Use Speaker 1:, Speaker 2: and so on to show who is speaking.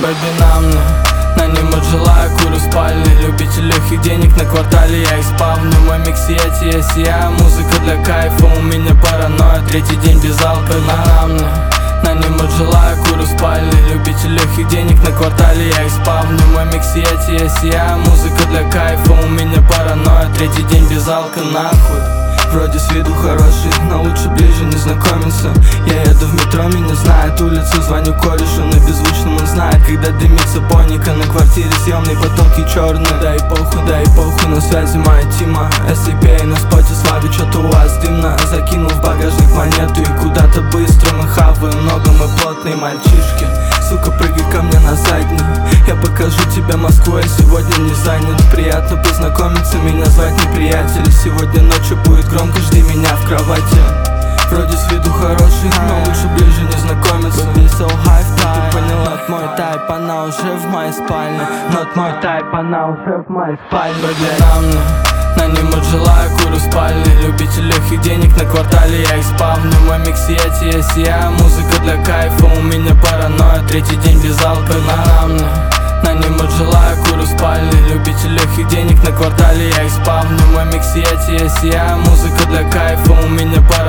Speaker 1: Бэби на мне, на нем желаю, курю в спальне. Любитель легких денег на квартале, я их спавню. Мой микс есть я, музыка для кайфа. У меня паранойя, третий день без алка. На мне, на нем желаю, курю в спальне. Любитель легких денег на квартале, я их спавню. Мой микс есть я, музыка для кайфа. У меня паранойя, третий день без алка, нахуй.
Speaker 2: Вроде с виду хороший, но лучше ближе не знакомиться. Я еду в метро, меня знает улица. Звоню корешу на беззвучном, он знает, когда дымится поника. На квартире съемные потолки черные. Да и похуй, на связи моя Тима. SCP на споте славе, что-то у вас дымно. Закинул в багажник монету и куда-то быстро. Мы хаваем много, мы плотные мальчишки. Сука, прыгай ко мне на задний. Я покажу тебе Москву, я сегодня не занят. Приятно познакомиться, меня звать не приятели. Сегодня ночью будет громко, жди меня в кровати. Вроде с виду хороший, но лучше ближе не знакомиться. Baby so high five, ты поняла, мой тайп, она уже в моей спальне. Not мой тайп, она уже в моей спальне.
Speaker 1: Baby на мне, на нем желаю, курю в спальне. Любитель легких денег на квартале, я их спавню. Мой микс есть я, музыка для кайфа. У меня паранойя, третий день без алка. На мне, на нем желаю, курю в спальне. Любитель легких денег на квартале, я их спавню. Мой микс есть я, музыка для кайфа. У меня паранойя.